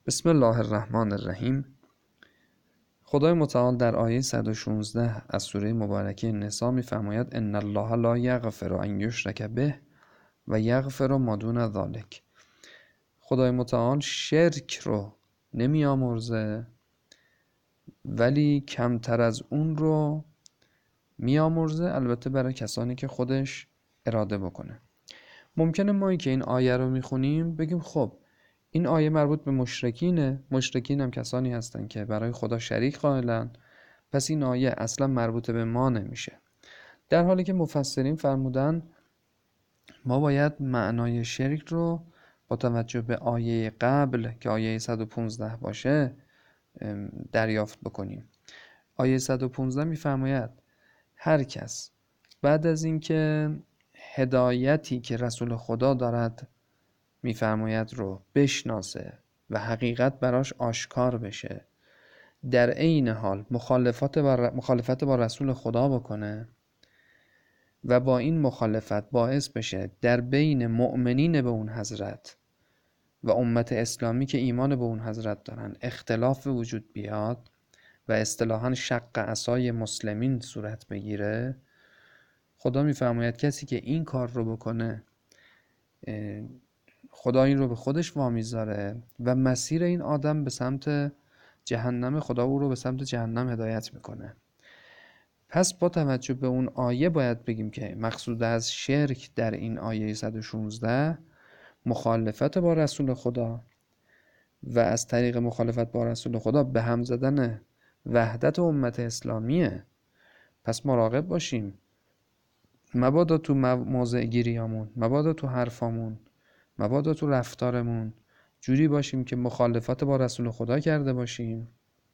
بسم الله الرحمن الرحیم. خدای متعال در آیه 116 از سوره مبارکه نساء می‌فرماید ان الله لا یغفر ان یشرک به و یغفر ما دون ذلک. خدای متعال شرک رو نمیامرزه ولی کمتر از اون رو میامرزه، البته برای کسانی که خودش اراده بکنه. ممکنه ما که این آیه رو میخونیم بگیم خب این آیه مربوط به مشرکینه، مشرکین هم کسانی هستن که برای خدا شریک قائلن، پس این آیه اصلا مربوط به ما نمیشه. در حالی که مفسرین فرمودن ما باید معنای شرک رو با توجه به آیه قبل که آیه 115 باشه دریافت بکنیم. آیه 115 میفرماید هر کس بعد از اینکه هدایتی که رسول خدا دارد میفرماید رو بشناسه و حقیقت براش آشکار بشه، در عین حال مخالفت با رسول خدا بکنه و با این مخالفت باعث بشه در بین مؤمنین به اون حضرت و امت اسلامی که ایمان به اون حضرت دارن اختلاف وجود بیاد و اصطلاحاً شق عصای مسلمین صورت بگیره، خدا میفرماید کسی که این کار رو بکنه خدا این رو به خودش وامیذاره و مسیر این آدم به سمت جهنم، خدا او رو به سمت جهنم هدایت میکنه. پس با توجه به اون آیه باید بگیم که مقصود از شرک در این آیه 116 مخالفت با رسول خدا و از طریق مخالفت با رسول خدا به هم زدن وحدت امت اسلامیه. پس مراقب باشیم، مبادا تو موضع گیریامون، مبادا تو حرفامون، مبادا تو رفتارمون جوری باشیم که مخالفت با رسول خدا کرده باشیم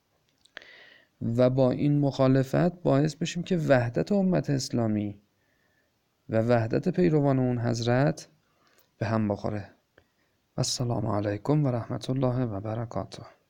و با این مخالفت باعث بشیم که وحدت امت اسلامی و وحدت پیروان اون حضرت به هم بخوره. السلام علیکم و رحمت الله و برکاته.